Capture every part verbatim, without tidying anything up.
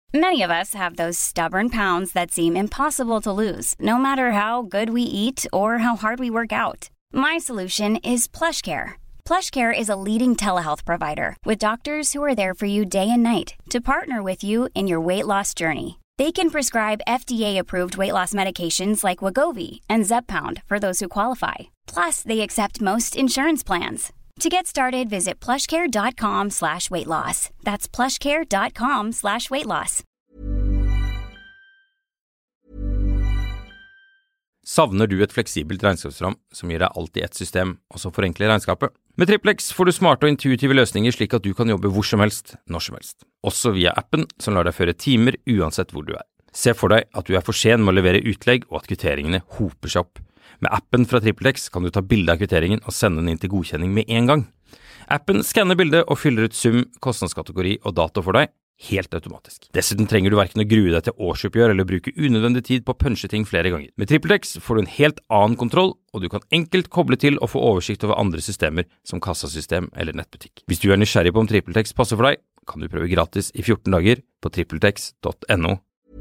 Many of us have those stubborn pounds that seem impossible to lose, no matter how good we eat or how hard we work out. My solution is PlushCare. PlushCare is a leading telehealth provider with doctors who are there for you day and night to partner with you in your weight loss journey. They can prescribe F D A-approved weight loss medications like Wegovy and Zepbound for those who qualify. Plus, they accept most insurance plans. To get started, visit plushcare.com slash weight loss. That's plushcare.com slash weight loss. Savner du et fleksibelt regnskapsprogram som gir deg alt i ett system, og som forenkler regnskapet? Med TrippelX får du smarte og intuitive løsninger slik at du kan jobbe hvor som helst, når som helst. Også via appen som lar deg føre timer uansett hvor du er. Se for deg at du er for sen med å levere utlegg og at kvitteringene hoper seg opp. Med appen fra TrippelX kan du ta bilde av kvitteringen og sende den inn til godkjenning med en gang. Appen skanner bildet og fyller ut sum, kostnadskategori og dato for deg, helt automatisk. Dessuten trenger du hverken å grue deg til årsoppgjør eller bruke unødvendig tid på å punche ting flere ganger. Med TrippelX får du en helt annen kontroll, og du kan enkelt koble til og få oversikt over andre systemer som kassasystem eller nettbutikk. Hvis du er nysgjerrig på om TrippelX passer for deg, kan du prøve gratis i fjorten dager på trippeltex punktum no.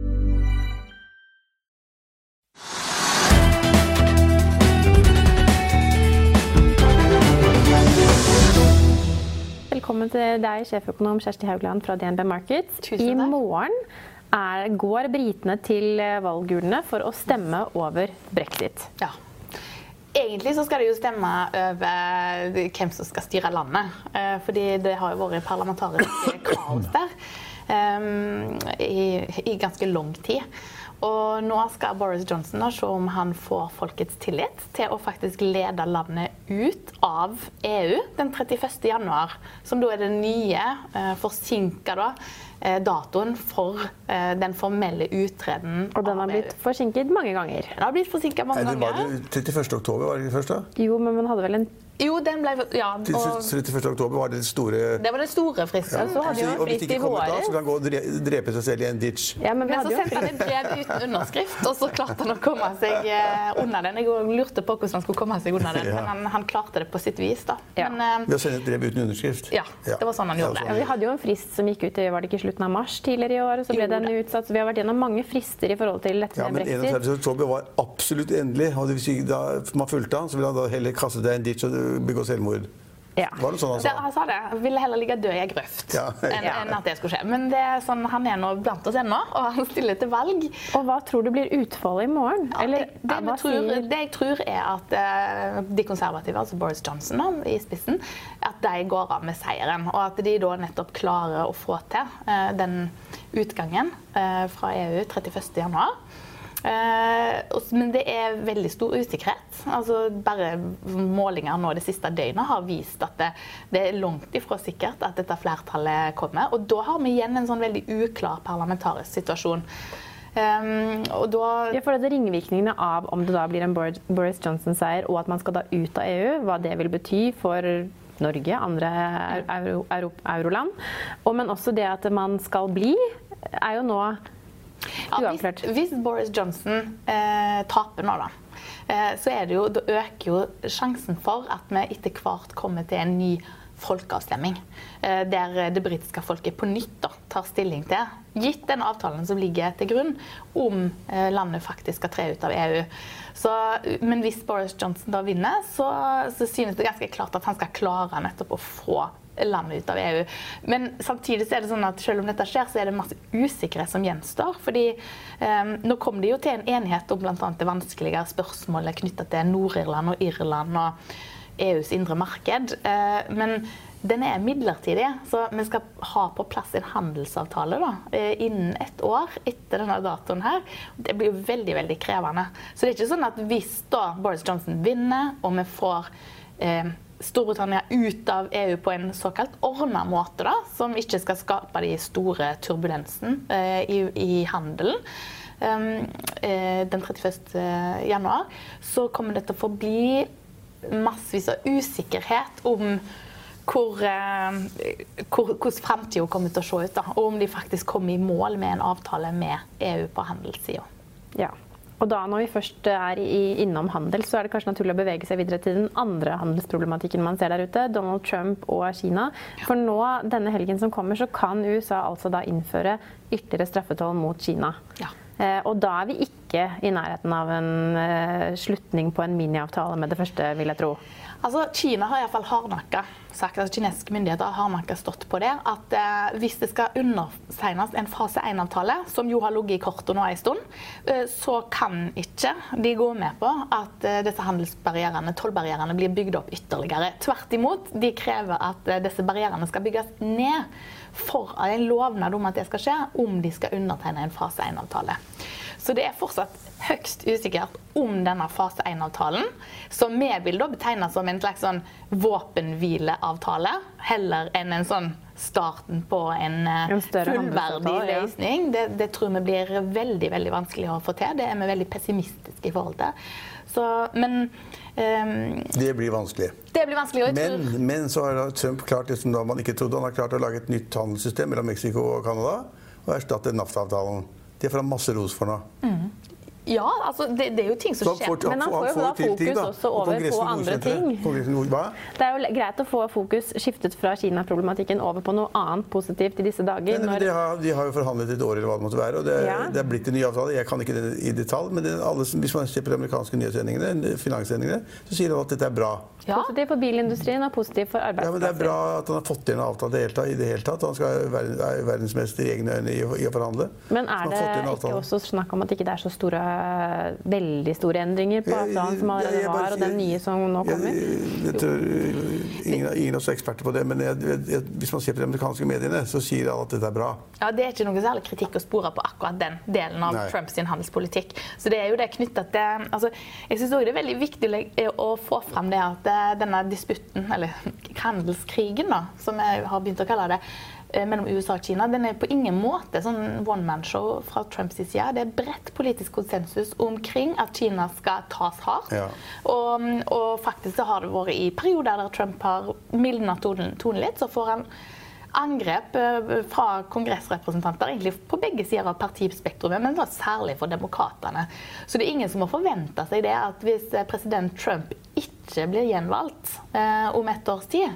Velkommen til deg, sjeføkonom Kjersti Haugland fra D N B Markets. I morgen er, går britene til valgurnene for å stemme over Brexit. Ja. Egentlig så skal det jo stemme over hvem som skal styre landet, fordi det har jo vært parlamentarisk kaos der um, i, i ganske lang tid. Og nå skal Boris Johnson da se om han får folkets tillit til å faktisk lede landet ut av E U den trettiførste januar, som da er den nye, eh, forsinket da, eh, datoen for eh, den formelle utreden. Og den har blitt forsinket mange ganger. Den har blitt forsinket mange ganger. Var det trettiførste oktober, var det ikke først da? Jo, men man hadde vel en... Jo, den ble, ja. Og trettiførste oktober var det store... Det var den store fristen. Ja. Så hadde jo og hvis det ikke kommer da, så kan han gå og drepe seg selv i en ditch. Ja, men, men så sendte han et brev uten underskrift, og så klarte han å komme seg under den. Jeg lurte på hvordan han skulle komme seg under den, men han, han klarte det på sitt vis da. Ja. Men, Ved å sende et brev uten underskrift? Ja, det var sånn han gjorde det. Ja, vi hadde jo en frist som gikk ut i, var det ikke slutten av mars tidligere i år, og så ble den utsatt, så vi har vært gjennom mange frister i forhold til dette ja, med Brexit. Ja, men enogtredivte oktober var absolutt endelig, og hvis da man fulgte han, så ville han da heller kaste deg en ditch og begå selvmord. Ja. Var det sånn han sa? Det, han sa det. Han ville heller ligge død i en grøft ja. enn, enn at det skulle skje. Men det er sånn, han er nå blant oss ennå, og han stiller til valg. Og hva tror du blir utfallet i morgen? Ja, Eller, det, det, tror, det jeg tror er at uh, de konservative, altså Boris Johnson da, i spissen, at de går av med seieren, og at de da nettopp klarer å få til uh, den utgangen uh, fra E U trettiførste januar. Uh, men det er veldig stor usikkerhet. Altså, bare målinger nå det siste døgnet har vist at det, det er langt ifra sikkert at dette flertallet kommer. Og da har vi igjen en sånn veldig uklar parlamentarisk situasjon. Um, og da... Ja, for det ringvirkningene av om det da blir en Boris Johnson-seier og at man skal da ut av E U, hva det vil bety for Norge, andre euro, euro, euroland. Og, men også det at man skal bli, er jo nå ja, hvis, hvis Boris Johnson eh, taper nå da, eh, så er det jo, da øker jo sjansen for at vi etter hvert kommer til en ny folkeavstemming, eh, der det britiske folket på nytt da, tar stilling til, gitt den avtalen som ligger til grunn, om eh, landet faktisk skal tre ut av E U. Så, men hvis Boris Johnson da vinner, så, så synes det ganske klart at han skal klare nettopp å få landet ut av E U. Men samtidig så er det sånn at selv om dette skjer, så er det masse usikkerhet som gjenstår. Fordi um, nå kom det jo til en enighet om blant annet det vanskelige spørsmålet knyttet til Nord-Irland og Irland og E U's indre marked. Uh, men den er midlertidig, så vi skal ha på plass en handelsavtale da, innen et år etter denne datoen her. Det blir jo veldig, veldig krevende. Så det er ikke sånn at hvis da Boris Johnson vinner, og vi får eh, Storbritannia ut av E U på en såkalt ordnet måte da, som ikke skal skape de store turbulensen eh, i, i handelen, um, eh, den trettiførste januar, så kommer det til å forbli massvis av usikkerhet om hvor, eh, hvor, hvordan fremtiden kommer til å se ut da, og om de faktisk kommer i mål med en avtale med E U på handelssiden. Ja. Og da når vi først er i, innom handel, så er det kanskje naturlig å bevege seg videre til den andre handelsproblematikken man ser der ute, Donald Trump og Kina. For nå, denne helgen som kommer, så kan U S A altså da innføre ytterligere straffetoll mot Kina. Ja. Eh, og da er vi ikke i nærheten av en eh, slutning på en miniavtale med det første, vil jeg tro. Altså, Kina har i hvert fall hardnakket sagt, altså kinesiske myndigheter har hardnakket stått på det, at eh, hvis det skal undertegnes en fase én-avtale, som jo har ligget i kortet nå en stund, eh, så kan ikke de gå med på at eh, disse handelsbarrierene, tollbarrierene, blir bygd opp ytterligere. Tvert imot, de krever at eh, disse barrierene skal bygges ned for en lovnad om at det skal skje, om de skal undertegne en fase én-avtale. Så det er fortsatt høyst usikkert om denne fase én-avtalen, som vi vil da betegne som en slags sånn våpenhvileavtale, heller enn en sånn starten på en, en fullverdig løsning. Ja. Det, det tror vi blir veldig, veldig vanskelig å få til. Det er vi veldig pessimistiske i forhold til. Så, men um, det blir vanskelig. Det blir vanskelig men, men så har Trump klart, liksom da man ikke trodde, han har klart å lage et nytt handelssystem mellom Mexico og Canada og erstatte NAFTA-avtalen. Det får han masse ros for nå. Mm. Ja, altså det, det er jo ting som skjer. Får, men han får jo da fokus ting, da. også over på andre ting. Det er jo greit å få fokus skiftet fra Kina-problematikken over på noe annet positivt i disse dager. Men, men de, har, de har jo forhandlet et år eller hva det måtte være, og det, ja. det er blitt en ny avtale. Jeg kan ikke det i detalj, men det, alle, hvis man ser på de amerikanske nyhetssendingene, finanssendingene, så sier de at dette er bra. Ja. Positivt for bilindustrien og positivt for arbeidsplasser. Ja, men det er bra at han har fått til en avtale i det hele tatt. Han skal være verdensmester i egne øyne i, i å forhandle. Men er det ikke også snakk om at ikke det er så store veldig store endringer på avtalen som allerede var, og den nye som nå kommer? Jeg, jeg, jeg tror ingen, ingen av oss er eksperter på det, men jeg, jeg, hvis man ser på de amerikanske mediene, så sier alle at dette er bra. Ja, det er ikke noe særlig kritikk å spore på akkurat den delen av Nei. Trumps handelspolitikk. Så det er jo det knyttet til, altså, jeg synes også det er veldig viktig å få frem det at denne disputten, eller handelskrigen da, som jeg har begynt å kalle det, mellom U S A og Kina, den er på ingen måte sånn one-man-show fra Trumps side. Det er bredt politisk konsensus omkring at Kina skal tas hardt. Ja. Og, og faktisk så har det vært i perioder der Trump har mildnet tonen, tonen litt, så får han angrep fra kongressrepresentanter egentlig på begge sider av partispektrumet, men da særlig for demokratene. Så det er ingen som må forvente seg det at hvis president Trump ikke blir gjenvalgt eh, om et års tid,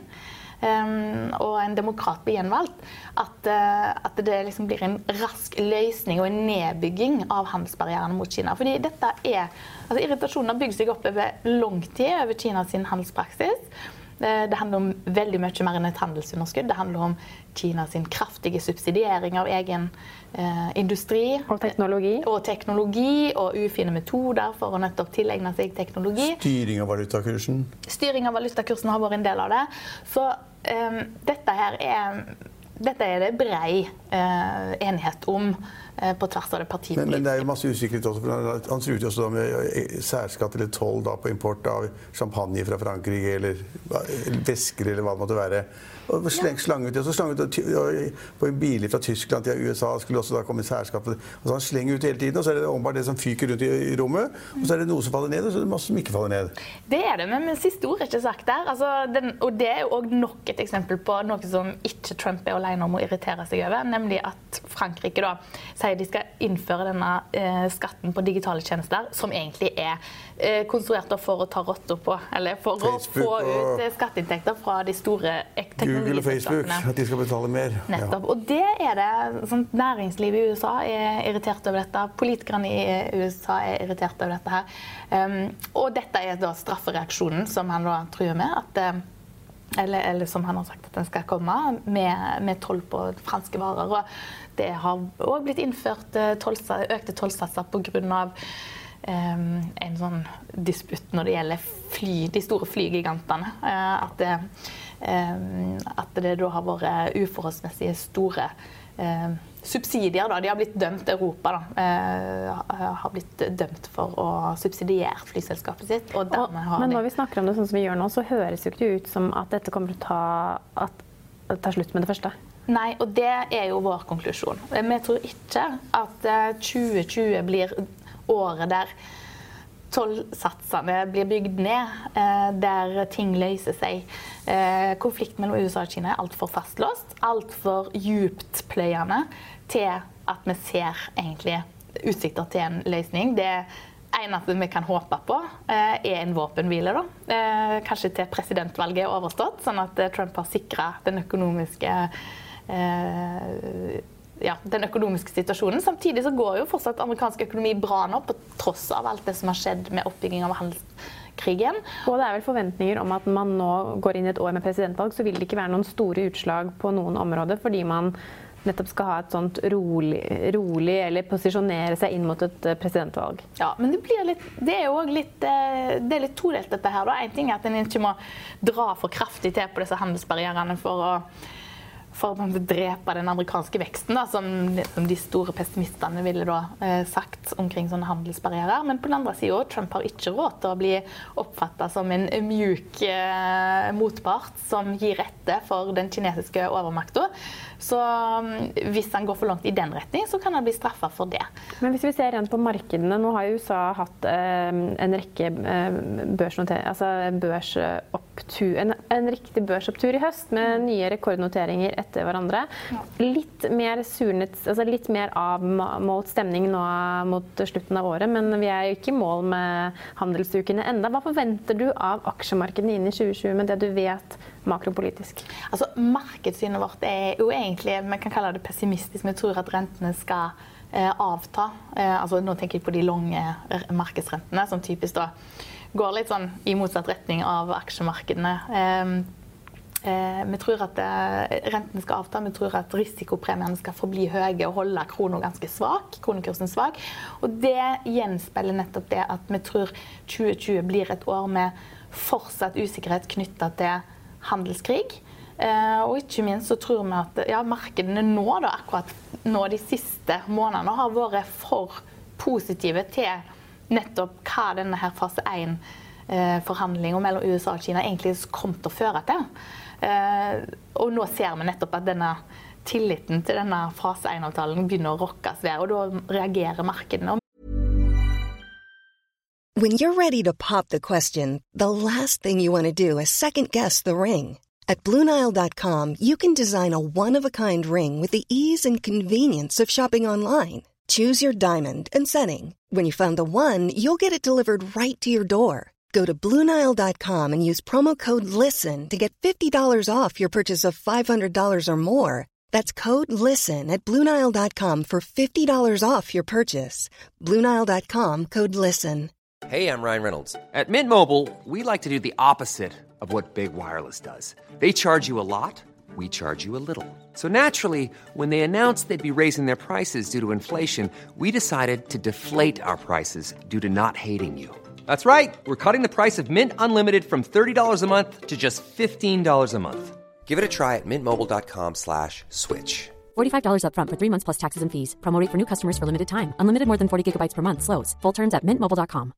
Um, og en demokrat blir gjenvalgt, at, uh, at det liksom blir en rask løsning og en nedbygging av handelsbarrierene mot Kina. Fordi dette er, altså irritasjonen har bygd seg opp over lang tid over Kinas sin handelspraksis. Uh, det handler om veldig mye mer enn et handelsunderskudd. Det handler om Kinas sin kraftige subsidiering av egen uh, industri. Og teknologi. Og teknologi, og ufine metoder for å nettopp tilegne seg teknologi. Styring av valutakursen. Styring av valutakursen har vært en del av det. Så Um, dette her er, dette er det brei uh, enighet om uh, på tvers av det partipolitiske. Men, men det er jo masse usikkerhet også, for han, han truet jo også med særskatt eller toll da, på import av champagne fra Frankrike, eller, eller væsker, eller hva det måtte være. Og sleng, slang ut, og så slang ut på en bil fra Tyskland til U S A skulle også da komme særskatt. Og så han slenger ut hele tiden, og så er det åpenbart det som fyker rundt i, i rommet, og så er det noe som faller ned, og så er det masse som ikke faller ned. Det er det, men, men siste ord er ikke sagt der. Altså, den, og det er jo også nok et eksempel på noe som ikke Trump er alene om å irritere seg over, nemlig at Frankrike da sier de skal innføre denne eh, skatten på digitale tjenester, som egentlig er eh, konstruert for å ta rotter på, eller for Facebook å få ut eh, skatteinntekter fra de store teknologiske Google og Facebook, at de skal betale mer. Nettopp. Ja. Og det er det, sånn, næringslivet i U S A er irritert over dette, politikerne i U S A er irritert over dette her. Um, og dette er da straffereaksjonen som han da truer med, at, eller, eller som han har sagt at den skal komme, med, med toll på franske varer. Og det har også blitt innført tollsatser, økte tollsatser på grunn av um, en sånn disputt når det gjelder fly, de store flygigantene. Uh, at det at det da har vært uforholdsmessig store eh, subsidier. Da. De har blitt dømt, Europa da, eh, har blitt dømt for å subsidiere flyselskapet sitt. Og og, men når vi snakker om det sånn som vi gjør nå, så høres jo ikke ut som at dette kommer til å ta, at, at ta slutt med det første. Nei, og det er jo vår konklusjon. Vi tror ikke at tjue tjue blir året der tollsatsene blir bygd ned, der ting løser seg. Konflikten mellom U S A og Kina er alt for fastlåst, alt for djuptpløyende til at vi ser egentlig utsikter til en løsning. Det eneste vi kan håpe på er en våpenhvile, da. Kanskje til presidentvalget er overstått, sånn at Trump har sikret den økonomiske, ja, den økonomiske situasjonen. Samtidig så går jo fortsatt amerikansk økonomi bra nå, på tross av alt det som har skjedd med oppbygging av handelskrigen. Og det er vel forventninger om at man nå går inn i et år med presidentvalg, så vil det ikke være noen store utslag på noen områder, fordi man nettopp skal ha et sånt rolig, rolig eller posisjonere seg inn mot et presidentvalg. Ja, men det blir litt, det er jo også litt, det er litt todelt dette her da. En ting er at en ikke må dra for kraftig til på disse handelsbarrierene for å for å drepe den amerikanske veksten, da, som, som de store pessimistene ville da, eh, sagt omkring sånne handelsbarrierer. Men på den andre siden, Trump har ikke råd til å bli oppfattet som en mjuk eh, motpart som gir rette for den kinesiske overmakten. Så um, hvis han går for langt i den retning, så kan han bli straffet for det. Men hvis vi ser rent på markedene, nå har jo U S A hatt eh, en rekke eh, børsnoter, altså børsopptur, en, en riktig børsopptur i høst med nye rekordnoteringer etter hverandre. Litt mer surnet, altså litt mer avmålt stemning nå mot slutten av året, men vi er jo ikke i mål med handelsukene enda. Hva forventer du av aksjemarkedene inn i tjue tjue med det du vet makropolitisk? Altså, markedssynet vårt er jo egentlig, man kan kalle det pessimistisk, men jeg tror at rentene skal eh, avta. Eh, altså, nå tenker jeg på de lange markedsrentene, som typisk da går litt sånn i motsatt retning av aksjemarkedene. Eh, Eh, vi tror at eh, renten skal avta, vi tror at risikopremiene skal forbli høye og holde kronen ganske svak, kronekursen svak. Og det gjenspeiler nettopp det at vi tror tjue tjue blir et år med fortsatt usikkerhet knyttet til handelskrig. Eh, og ikke minst så tror vi at ja, markedene nå, da, akkurat nå de siste månedene har vært for positive til nettopp hva denne her fase én eh, forhandlingen mellom U S A og Kina egentlig kom til å føre til. Uh, og nå ser vi nettopp at denne tilliten til denne fase én-avtalen begynner å rokkes ved, og da reagerer markedene. When you're ready to pop the question, the last thing you want to do is second-guess the ring. At Blue Nile dot com, you can design a one-of-a-kind ring with the ease and convenience of shopping online. Choose your diamond and setting. When you find the one, you'll get it delivered right to your door. Go to Blue Nile dot com and use promo code LISTEN to get fifty dollars off your purchase of five hundred dollars or more. That's code LISTEN at Blue Nile dot com for fifty dollars off your purchase. Blue Nile dot com, code LISTEN. Hey, I'm Ryan Reynolds. At Mint Mobile, we like to do the opposite of what Big Wireless does. They charge you a lot, we charge you a little. So naturally, when they announced they'd be raising their prices due to inflation, we decided to deflate our prices due to not hating you. That's right. We're cutting the price of Mint Unlimited from thirty dollars a month to just fifteen dollars a month. Give it a try at mintmobile.com slash switch. forty-five dollars up front for three months plus taxes and fees. Promo rate for new customers for limited time. Unlimited more than forty gigabytes per month. Slows full terms at mint mobile dot com.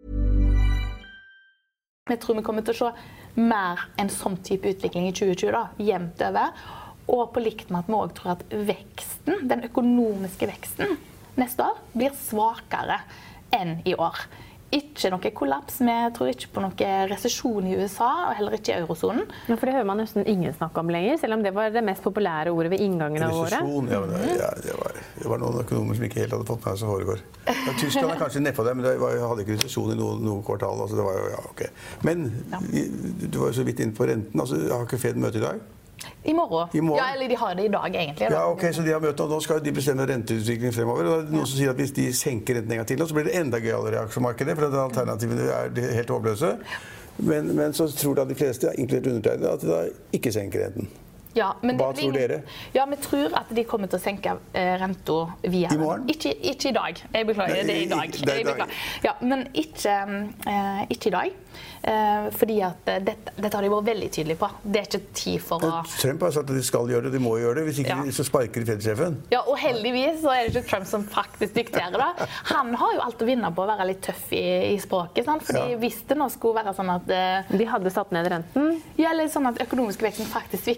Jeg tror vi kommer til å se mer en sånn type utvikling i tjue tjue da, jevnt over. Og på likt med at vi også tror at veksten, den økonomiske veksten neste år blir svakere enn i år. Ikke noe kollaps, vi tror ikke på noe resesjon i U S A, og heller ikke i eurozonen. Ja, for det hører man nesten ingen snakke om lenger, selv om det var det mest populære ordet ved inngangen av året. Resesjon, ja, men det, ja, det, var, det var noen økonomer som ikke helt hadde fått med seg som foregår. Ja, Tyskland er kanskje nedpå det, men det var, hadde ikke resesjon i noe, noe kvartal. Altså det var jo, ja, ok. Men ja. Du var jo så vidt inne på renten, altså har ikke Fed møte i dag? I morgen. I morgen. Ja, eller de har det i dag egentlig. Ja, ok, så de har møte, og nå skal de bestemme renteutviklingen fremover. Og det er noen som sier at hvis de senker renten en gang til, så blir det enda gøyere i aksjemarkedet, for alternativene er helt håpløse. Men, men så tror da de fleste, inkludert undertegnede, at de da ikke senker renten. Ja, men Hva tror dere? Ja, vi tror at de kommer til å senke eh, renta via. I morgen? Ikke, ikke i dag. Jeg beklager, det er i dag. Det er i dag. Ja, men ikke, eh, ikke i dag. Eh, fordi at dette, dette har de vært veldig tydelige på. Det er ikke tid for å... Trump har sagt at de skal gjøre det, de må gjøre det. Hvis ikke ja. så sparker de Fed-sjefen. Ja, og heldigvis så er det ikke Trump som faktisk dikterer det. Han har jo alt å vinne på å være litt tøff i, i språket. Sant? Fordi ja. hvis det nå skulle være sånn at... Eh, de hadde satt ned renten. Ja, eller sånn at økonomisk veksten faktisk svikter, så er det jo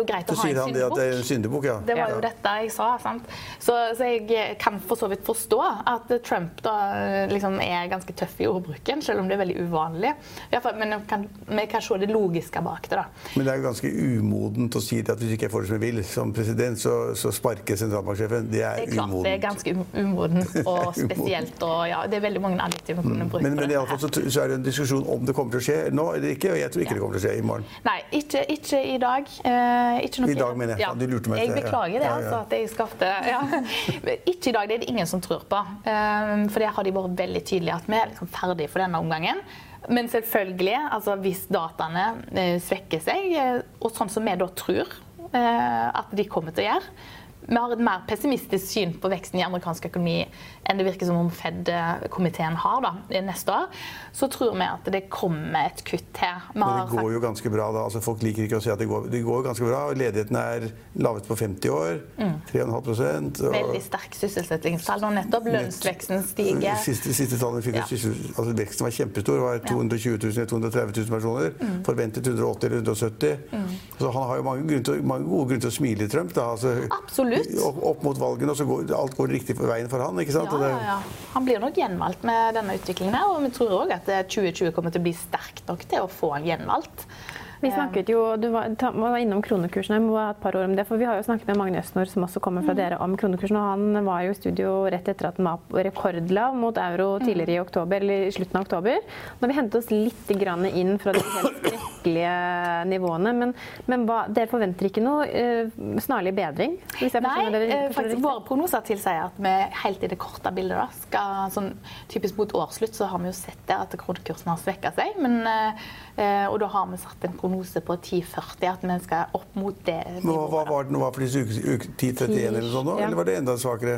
jo greit å ha en syndebok. Så sier han det at det er en syndebok, ja. Det var jo ja. dette jeg sa, sant? Så, så jeg kan for så vidt forstå at Trump da liksom er ganske tøff i ordbruken, selv om det er veldig uvanlig. Men kan, vi kan se det logiske bak det da. Men det er jo ganske umodent å si det at hvis ikke jeg får det som jeg vil som president, så, så sparker sentralbanksjefen. Det er, det er klart, umodent. Det er ganske umodent og spesielt, og ja, det er veldig mange adjektiver man kunne bruke men, på men i alle fall så, så er det en diskusjon om det kommer til å skje nå eller ikke, og jeg tror ikke ja. det kommer til å skje i morgen. Nei, ikke, ikke i dag. Eh, ikke I dag, mener jeg. Ja. Du lurte meg til. Jeg beklager det, ja, ja. altså, at jeg skapte... Ja. Ikke i dag, det er det ingen som tror på. Um, for det har de vært veldig tydelige at vi er liksom ferdig for denne omgangen. Men selvfølgelig, altså, hvis dataene uh, svekker seg, uh, og sånn som vi da tror uh, at de kommer til å gjøre, vi har et mer pessimistisk syn på veksten i amerikansk økonomi enn det virker som om Fed-komiteen har da, neste år, så tror vi at det kommer et kutt her. Men det går jo ganske bra da. Altså, folk liker ikke å si at det går, det går ganske bra. Ledigheten er lavet på femti år, mm. tre komma fem prosent. Og veldig sterk sysselsettingstall, og nettopp lønnsveksten stiger. Siste, siste tallene fikk ja. altså, veksten var kjempestor, var to hundre og tjue tusen til to hundre og tretti tusen personer, mm. forventet hundre og åtti eller hundre og sytti. Mm. Så han har jo mange, grunn til, mange gode grunner til å smile i Trump da. Altså, absolutt. Opp, opp mot valgene, og så går alt går riktig for veien for han, ikke sant? Ja, ja, ja. Han blir nok gjenvalgt med denne utviklingen her, og vi tror også at tjue tjue kommer til å bli sterkt nok til å få han gjenvalgt. Vi snakket jo, du var, ta, var innom kronekursen, jeg må ha et par ord om det, for vi har jo snakket med Magne Østnor, som også kommer fra dere, om kronekursen, og han var jo i studio rett etter at den var rekordlav mot euro tidligere i oktober, eller i slutten av oktober. Når vi hentet oss litt grann inn fra de helt skrekkelige nivåene, men, men hva, dere forventer ikke noe uh, snarlig bedring? Hvis jeg Nei, det, uh, faktisk våre prognoser tilsier at vi helt i det korte bildet da, skal, sånn, typisk mot årsslutt så har vi jo sett det at kronekursen har svekket seg, men, uh, og da har vi satt en prognose på ti førti, at vi skal opp mot det. Men hva, hva var det nå for disse uke ti trettien eller sånn nå, ja. eller var det enda svakere?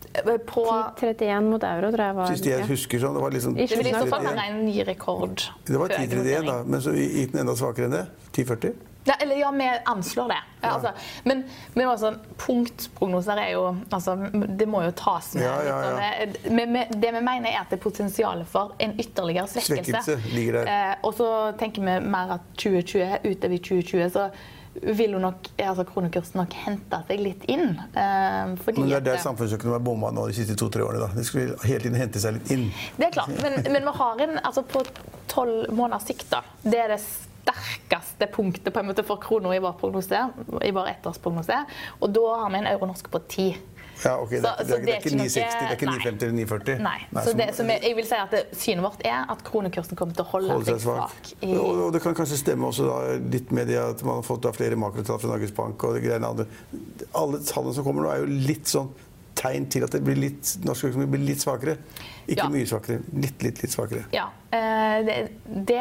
På ti trettien mot euro, tror jeg var. Sist jeg husker sånn, det var liksom det vil i så fall være en ny rekord. Det var ti trettien da, men så gikk den enda svakere enn det? ti førti? Ja, eller ja, vi anslår det. Ja. Altså, men, men altså, punktprognoser er jo, altså, det må jo tas med. Ja, ja, ja. Men, men, det vi mener er at det er potensialet for en ytterligere svekkelse. Svekkelse ligger der. Eh, og så tenker vi mer at tjue tjue, utover tjue tjue, så vil jo nok, altså kronekursen nok hente seg litt inn. Eh, fordi men det er der at, samfunnsøkonomien har bommet nå de siste to-tre årene da. Det skulle hele tiden hente seg litt inn. Det er klart, men, men vi har en, altså på tolv måneders sikt da, det er det sterkeste punktet på en måte for kroner i vår prognose, i vår ettårsprognose, og da har vi en euro-norsk på ti. Ja, ok, det, så, det, er, det er ikke ni seksti, det er ikke ni femti eller ni førti. Nei, nei så, det, så jeg vil si at det, synet vårt er at kronekursen kommer til å holde, holde seg svak. I... Og, og det kan kanskje stemme også da, litt med det at man har fått da flere makrotall fra Norges Bank og det greiene andre. Alle tallene som kommer nå er jo litt sånn tegn til at det blir litt, norsk økonomi blir litt svakere. Ikke ja. mye svakere, litt, litt, litt svakere. Ja, det, det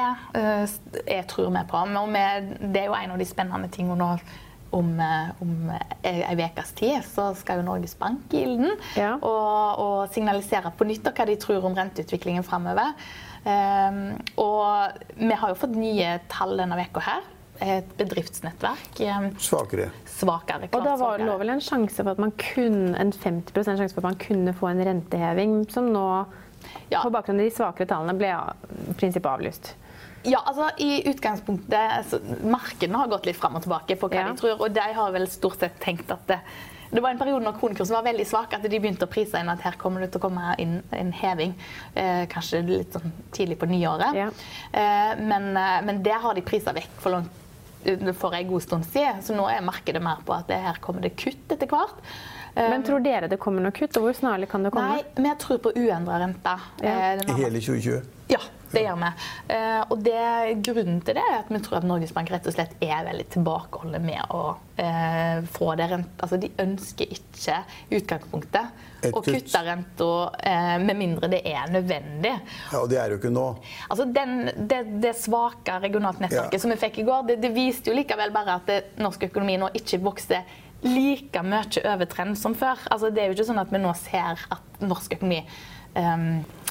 jeg tror vi på. Men det er jo en av de spennende tingene nå om, om en vekes tid, så skal jo Norges Bank i ilden ja. og, og signalisere på nytt hva de tror om renteutviklingen fremover. Um, og vi har jo fått nye tall denne veka her. Et bedriftsnettverk. Svakere. Svakere, klart, og da var svakere. lå vel en sjanse for at man kunne, en femti prosent sjanse for at man kunne få en renteheving, som nå, ja. på bakgrunn av de svakere tallene, ble ja, prinsippet avlyst. Ja, altså i utgangspunktet, altså, markedene har gått litt frem og tilbake på hva ja. de tror, og de har vel stort sett tenkt at det, det var en periode når kronekursen var veldig svak, at de begynte å prise inn at her kommer det til å komme inn en heving, eh, kanskje litt sånn tidlig på nyåret. Ja. Eh, men, men det har de priset vekk for langt for en god stund siden, så nå er markedet mer på at det her kommer det kutt etter hvert. Men tror dere det kommer noe kutt, og hvor snarlig kan det komme? Nei, men jeg tror på uendret rente. Ja. I hele tjue tjue? Ja, det gjør vi. Og det, grunnen til det er at vi tror at Norges Bank rett og slett er veldig tilbakeholdende med å eh, få det rent. Altså, de ønsker ikke utgangspunktet å kutte renta eh, med mindre det er nødvendig. Ja, og det er jo ikke nå. Altså, den, det, det svake regionalt nettverket ja. som vi fikk i går, det, det viste jo likevel bare at det, norsk økonomi nå ikke vokser like mye over trend som før. Altså, det er jo ikke sånn at vi nå ser at norsk økonomi um,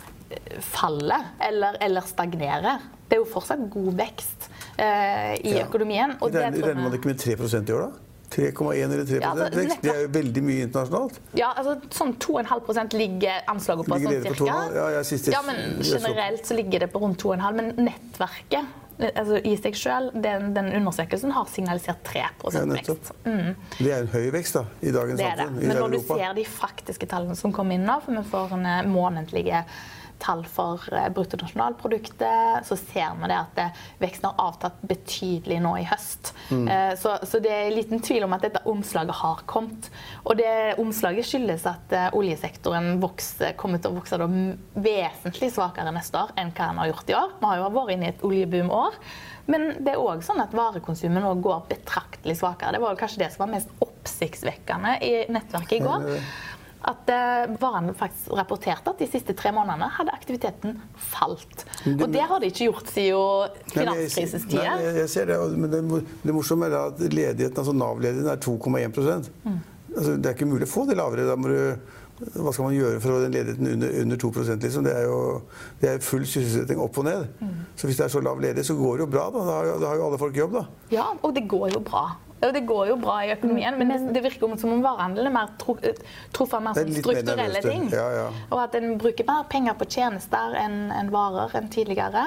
faller eller, eller stagnerer. Det er jo fortsatt god vekst uh, i ja. økonomien. Og det regner man ikke med tre prosent i år da? tre komma én eller tre prosent ja, altså, vekst? Det er jo veldig mye internasjonalt. Ja, altså sånn to komma fem prosent ligger anslaget på ligger sånn cirka. Ja, ja, siste, ja, men generelt så ligger det på rundt to komma fem, men nettverket altså i seg selv, den, den undersøkelsen har signalisert tre prosent ja, vekst. Mm. Det er en høy vekst da, i dagens det samfunn, det. i Men når Europa. du ser de faktiske tallene som kommer inn nå, for vi får en månedlige tall for bruttonasjonalproduktet, så ser vi det at veksten har avtatt betydelig nå i høst. Mm. Så, så det er liten tvil om at dette omslaget har kommet. Og det omslaget skyldes at oljesektoren vokser, kommer til å vokse da vesentlig svakere neste år enn hva den har gjort i år. Vi har jo vært inne i et oljeboom-år. Men det er også sånn at varekonsumet nå går betraktelig svakere. Det var kanskje det som var mest oppsiktsvekkende i nettverket i går. At uh, varene faktisk rapporterte at de siste tre månedene hadde aktiviteten falt. Og det har de ikke gjort siden finanskrisestider. Nei, jeg, jeg ser det, men det, det morsomme er at ledigheten, altså Nav-ledigheten er to komma én prosent. Mm. Altså, det er ikke mulig å få det lavere. Da må du, hva skal man gjøre for å den ledigheten under, under to prosent? Liksom? Det er jo det er full sysselsetting opp og ned. Mm. Så hvis det er så lav ledighet, så går det jo bra. Da, da, har, jo, da har jo alle folk jobb, da. Ja, og det går jo bra. Det går jo bra i økonomien, men det, det virker som om varehandelen er mer tro, truffet mer som strukturelle ting. Ja, ja. Og at en bruker mer penger på tjenester enn en varer enn tidligere.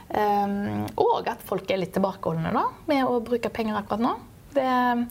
Um, og at folk er litt tilbakeholdende da, med å bruke penger akkurat nå. Det,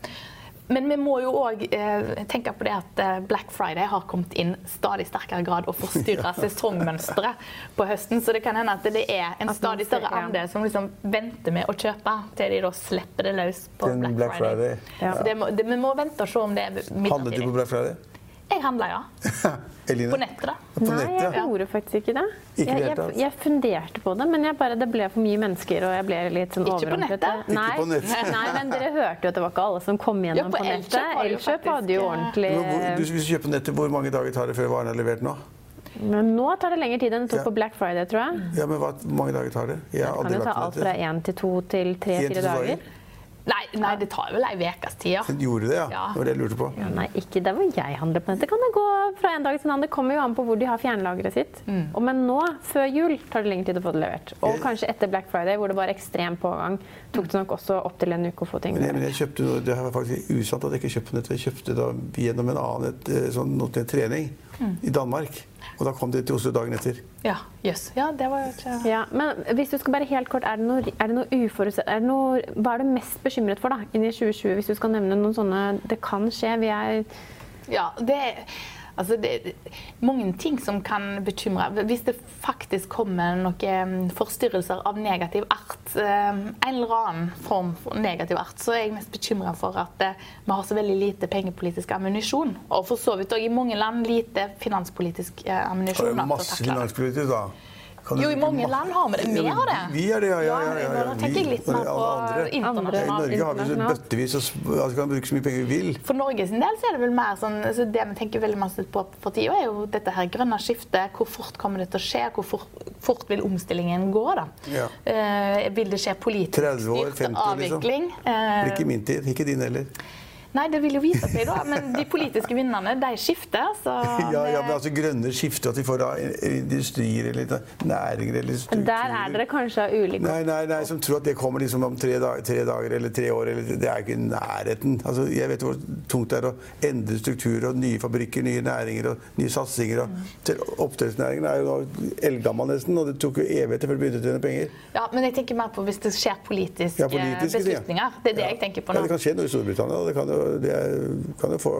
men vi må jo også eh, tenke på det at Black Friday har kommet inn stadig sterkere grad og forstyrret sesongmønstret på høsten, så det kan hende at det er en stadig større andel som liksom venter med å kjøpe til de da slipper det løs på Black, Black Friday. Friday. Ja. Så det må, det, vi må vente og se om det er midlertidig. Handlet du på Black Friday? Jeg handler, ja. På nettet da. På Nei, nettet, jeg gjorde faktisk ikke det. Ikke jeg, jeg, jeg funderte på det, men jeg bare, det ble for mye mennesker, og jeg ble litt sånn overrasket. Ikke på nettet? Nei, ikke på nettet. Nei, men dere hørte jo at det var ikke alle som kom gjennom ja, på, på nettet. Elkjøp hadde jo ordentlig... Hvor, du, hvis du kjøper på nettet, hvor mange dager tar det før varen er levert nå? Men nå tar det lengre tid enn det tok ja. på Black Friday, tror jeg. Ja, men hva, hvor mange dager tar det? Jeg har det kan jo ta alt fra én til to til tre-fire dager. Nei, nei, det tar vel en vekes tid, ja. Den gjorde det, ja. ja. Det var det jeg lurte på. Ja, nei, ikke det hvor jeg handler på nettet. Kan det gå fra en dag til en annen. Det kommer jo an på hvor de har fjernlageret sitt. Mm. Og men nå, før jul, tar det lengre tid å få det levert. Og jeg... kanskje etter Black Friday, hvor det var ekstrem pågang, tok det nok også opp til en uke å få ting. Men jeg, men jeg kjøpte noe, det var faktisk usant at jeg ikke kjøpte på nettet. Jeg kjøpte da gjennom en annen, et, sånn, noe til en trening mm. i Danmark. Og da kom det til Oslo dagen etter. Ja, yes. ja, det var jo ikke... Ja, men hvis du skal bare helt kort, er det noe, er det noe uforutsett? Er det noe, hva er du mest bekymret for da, inn i tjue tjue, hvis du skal nevne noen sånne, det kan skje, vi er... Ja, det er... Altså, det er mange ting som kan bekymre. Hvis det faktisk kommer noen forstyrrelser av negativ art, en eller annen form for negativ art, så er jeg mest bekymret for at vi har så veldig lite pengepolitisk ammunisjon. Og for så vidt også i mange land lite finanspolitisk ammunisjon. Det er masse finanspolitisk da. Jo, i mange land har vi det. Vi har det. Vi har det, ja. ja, ja, ja, ja. Nå tenker jeg litt mer på internasjonalt. I Norge har vi så bøttevis, og altså, kan bruke så mye penger vi vil. For Norge sin del så er det vel mer sånn, altså det vi tenker veldig masse på for tiden er jo dette her grønne skiftet. Hvor fort kommer det til å skje? Hvor fort, fort vil omstillingen gå da? Ja. Eh, vil det skje politisk styrt avvikling? Liksom. Det blir ikke min tid, ikke din heller. Nei, det vil jo vise seg da, men de politiske vinnerne, de skifter, så... Ja, ja, men altså grønne skifter, at vi får da industrier eller næringer eller strukturer. Der er dere kanskje av ulike... Nei, nei, nei, som tror at det kommer liksom om tre dager, tre dager eller tre år, eller det er ikke nærheten. Altså, jeg vet hvor tungt det er å endre strukturer og nye fabrikker, nye næringer og nye satsinger. Og mm. oppdrettsnæringen er jo nå eldgammel nesten, og det tok jo evigheter før det begynte å tjene penger. Ja, men jeg tenker mer på hvis det skjer politiske, ja, politiske beslutninger. Det er det ja. jeg tenker på nå. Ja, det kan skje noe i Storbritannia, det kan jo det er, kan jo få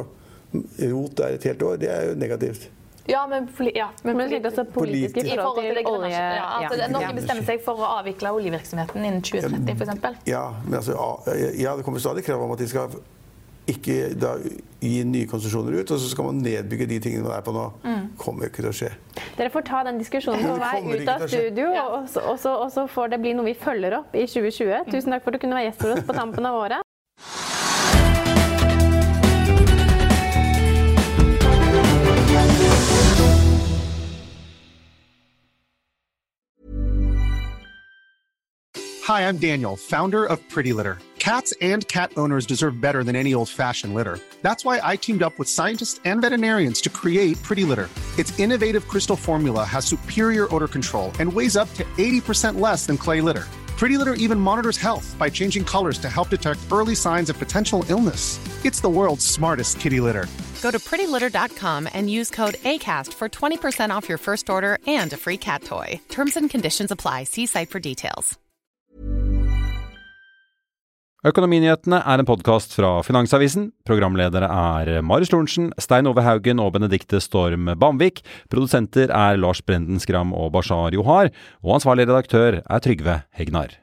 rot der et helt år. Det er jo negativt. Ja, men, ja, men, men det er politiske i forhold til olje... Ja, altså, ja. Norge bestemmer seg for å avvikle oljevirksomheten innen tjue tretti, for eksempel. Ja, men altså, ja, det kommer stadig krav om at de skal ikke da, gi nye konsesjoner ut, og så skal man nedbygge de tingene man er på nå. Mm. Kommer ikke til å skje. Dere får ta den diskusjonen på vei ut av studio, ja. og, så, og, så, og så får det bli noe vi følger opp i tjue tjue. Tusen takk for at du kunne være gjest for oss på tampen av året. Hi, I'm Daniel, founder of Pretty Litter. Cats and cat owners deserve better than any old-fashioned litter. That's why I teamed up with scientists and veterinarians to create Pretty Litter. Its innovative crystal formula has superior odor control and weighs up to eighty percent less than clay litter. Pretty Litter even monitors health by changing colors to help detect early signs of potential illness. It's the world's smartest kitty litter. Go to pretty litter dot com and use code ACAST for twenty percent off your first order and a free cat toy. Terms and conditions apply. See site for details. Økonominyhetene er en podcast fra Finansavisen. Programledere er Marius Lorentzen, Stein Ove Haugen og Benedikte Storm Bamvik. Produsenter er Lars Brenden Skram og Bashar Johar. Og ansvarlig redaktør er Trygve Hegnar.